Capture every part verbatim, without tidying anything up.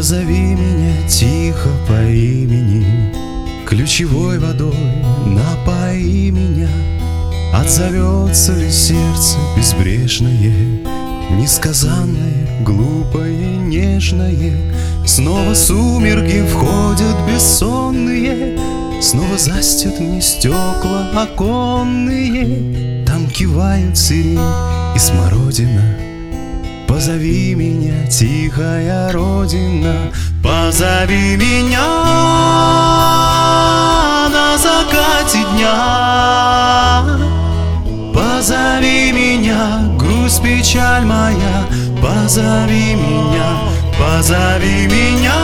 Позови меня тихо по имени, ключевой водой напои меня. Отзовется ли сердце безбрежное, несказанное, глупое, нежное? Снова сумерки входят бессонные, снова застят мне стекла оконные. Там кивают сирень и смородина. Позови меня, тихая родина, позови меня на закате дня. Позови меня, грусть, печаль моя, позови меня, позови меня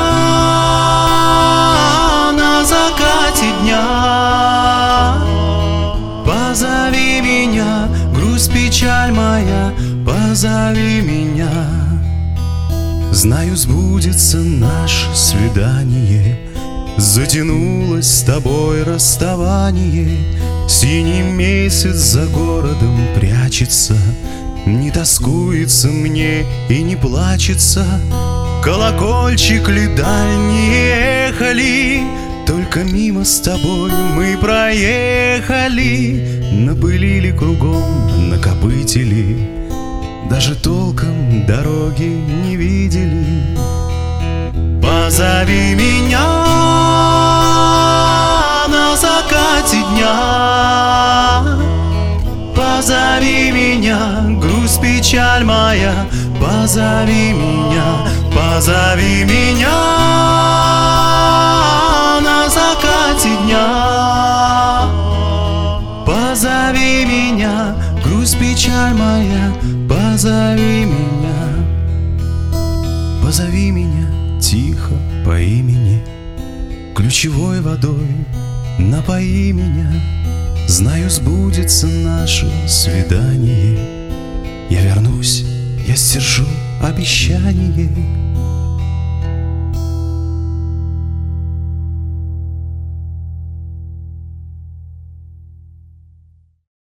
на закате дня. Позови меня, грусть, печаль моя, позови меня. Знаю, сбудется наше свидание, затянулось с тобой расставание. Синий месяц за городом прячется, не тоскуется мне и не плачется. Колокольчик ли дальние ехали, только мимо с тобой мы проехали. Напылили кругом, накопытили, даже толком дороги не видели. Позови меня на закате дня. Позови меня, грусть, печаль моя, позови меня, позови меня на закате дня. Позови меня, грусть, печаль моя, позови меня. Позови меня тихо по имени, ключевой водой напои меня. Знаю, сбудется наше свидание. Я вернусь, я сдержу обещание.